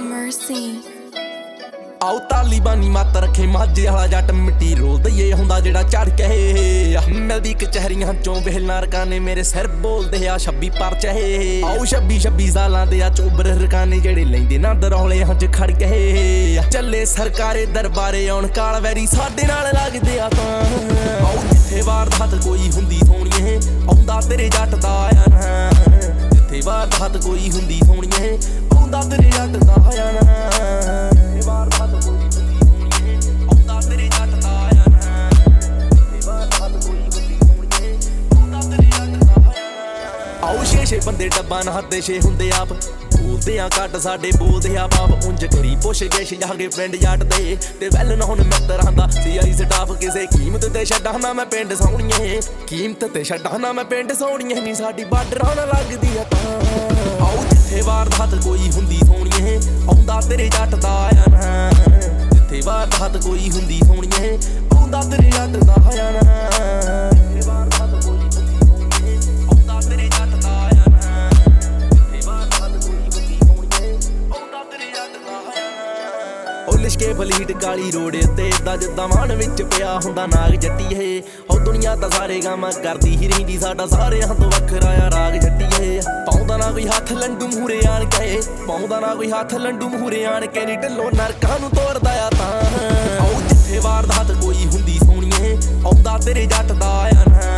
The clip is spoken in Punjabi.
Mercy ਆਉ ਤਾਲੀਬਾਨੀ ਮੱਤ ਰੱਖੇ ਮਾਝੇ ਵਾਲਾ ਜੱਟ ਮਿੱਟੀ ਰੋਲ ਦਈਏ ਹੁੰਦਾ ਜਿਹੜਾ ਚੜ ਕੇ ਮਿਲਦੀ ਕਚਹਿਰੀਆਂ ਚੋਂ ਵੇਹਲਾਂ ਰਕਾਨੇ ਮੇਰੇ ਸਿਰ ਬੋਲਦੇ ਆ 26 ਪਰਚੇ ਆਉ 26 ਸਾਲਾਂ ਦੇ ਆ ਚੋਬਰ ਰਕਾਨੇ ਜਿਹੜੇ ਲੈਂਦੇ ਨਾ ਦਰੌਲੇ ਹੰਝ ਖੜ ਕੇ ਚੱਲੇ ਸਰਕਾਰੇ ਦਰਬਾਰੇ ਆਉਣ ਕਾਲ ਵੈਰੀ ਸਾਡੇ ਨਾਲ ਲੱਗਦੇ ਆ ਤਾਂ ਆਉ ਜਿੱਥੇ ਵਾਰਦਾਤ ਕੋਈ ਹੁੰਦੀ ਸੋਹਣੀਏ ਆਉਂਦਾ ਤੇਰੇ ਜੱਟ ਦਾ ਆਇਆ ਨਾ ਜਿੱਥੇ ਵਾਰਦਾਤ ਕੋਈ ਹੁੰਦੀ ਸੋਹਣੀਏ ਆਉਂਦਾ ਤੇਰੇ ਜੱਟ ਦਾ ਆਇਆ ਨਾ ਛੇ ਬੰਦੇ ਡੱਬਾ ਨਾ ਹੱਦੇ ਛੇ ਹੁੰਦੇ ਆਪ ਬੋਲਦੇ ਆ ਘੱਟ ਸਾਡੇ ਬੋਲਦੇ ਆ ਬਾਪ ਉਂਝ ਕਰੀ ਪੁੱਛ ਗਏ ਜਾਗੇ ਫਰੈਂਡ ਜੱਟ ਦੇ ਤੇ ਵੈਲ ਨਾ ਹੁਣ ਮਿੱਤਰਾਂ ਦਾ ਸੀਆਈ ਸਟਾਫ ਕਿਸੇ ਕੀਮਤ ਤੇ ਛੱਡਾਂ ਨਾ ਮੈਂ ਪਿੰਡ ਸੋਹਣੀਏ ਕੀਮਤ ਤੇ ਛੱਡਾਂ ਨਾ ਮੈਂ ਪਿੰਡ ਸੋਹਣੀਏ ਨਹੀਂ ਸਾਡੀ ਬਾਰਡਰਾਂ ਨਾਲ ਲੱਗਦੀ ਆ ਤਾਂ ਆਉ ਜਿੱਥੇ ਵਾਰਦਾਤ ਕੋਈ ਹੁੰਦੀ ਸੋਹਣੀਏ ਆਉਂਦਾ ਤੇਰੇ ਜੱਟ ਦਾ ਆਇਆ ਨਾ ਜਿੱਥੇ ਵਾਰਦਾਤ ਕੋਈ ਹੁੰਦੀ ਸੋਹਣੀਏ ਆਉਂਦਾ ਤੇਰੇ ਜੱਟ ਦਾ ਆਇਆ ਨਾ ਲਿਸ਼ਕੇ ਬਲੀਟ ਕਾਲੀ ਰੋਡ ਉੱਤੇ ਏਦਾਂ ਜਿੱਦਾਂ ਵਾਹਣ ਵਿੱਚ ਪਿਆ ਹੁੰਦਾ ਨਾਗ ਜੱਟੀਏ ਉਹ ਦੁਨੀਆ ਤਾਂ ਸਾਰੇ ਗਾਵਾਂ ਕਰਦੀ ਹੀ ਰਹਿੰਦੀ ਸਾਡਾ ਸਾਰਿਆਂ ਤੋਂ ਵੱਖਰਾ ਆ ਰਾਗ ਜੱਟੀਏ ਪਾਉਂਦਾ ਨਾ ਕੋਈ ਹੱਥ ਲੰਡੂ ਮੂਹਰੇ ਆਣ ਕੇ ਪਾਉਂਦਾ ਨਾ ਕੋਈ ਹੱਥ ਲੰਡੂ ਮੂਹਰੇ ਆਣ ਕੇ ਨੀ ਢਿੱਲੋਂ ਨਰਕਾਂ ਨੂੰ ਤੋੜਦਾ ਆ ਤਾਂ ਆਉ ਜਿੱਥੇ ਵਾਰਦਾਤ ਕੋਈ ਹੁੰਦੀ ਸੋਹਣੀਏ ਆਉਂਦਾ ਤੇਰੇ ਜੱਟ ਦਾ ਆਇਆ ਨਾ